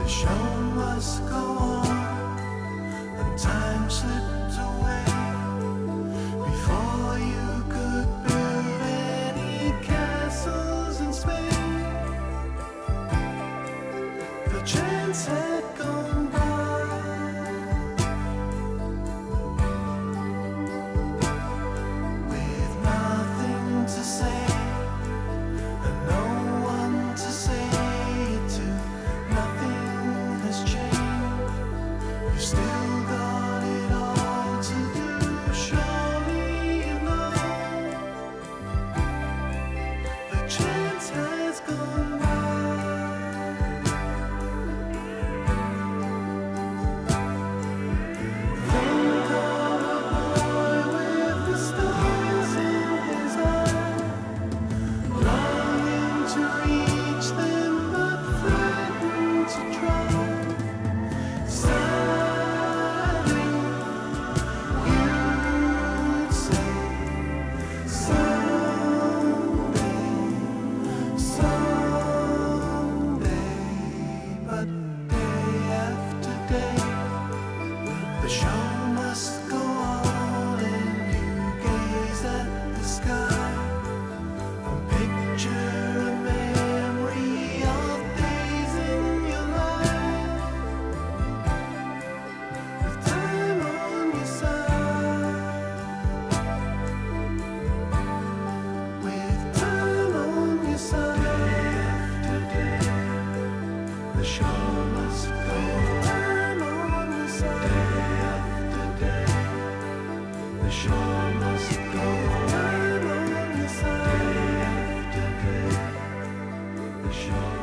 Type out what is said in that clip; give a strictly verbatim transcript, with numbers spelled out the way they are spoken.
show must go on, and time slipped away before you could build any castles in Spain. The chance had gone by, with nothing to say and no one to say it to. Nothing has changed. You've still got it all to do. Surely you know the chance has gone by. Think of a boy with the stars in his eye, longing to reach them but frightened to try. Sadly, you'd say someday, someday, but day after day, the show must go on, and you gaze at the sky and picture a memory of days in your life, with time on your side, with time on your side. Day after day, the show must go on. Time on your side. Day after day, the show must go on. Time on your side. Day after day, the show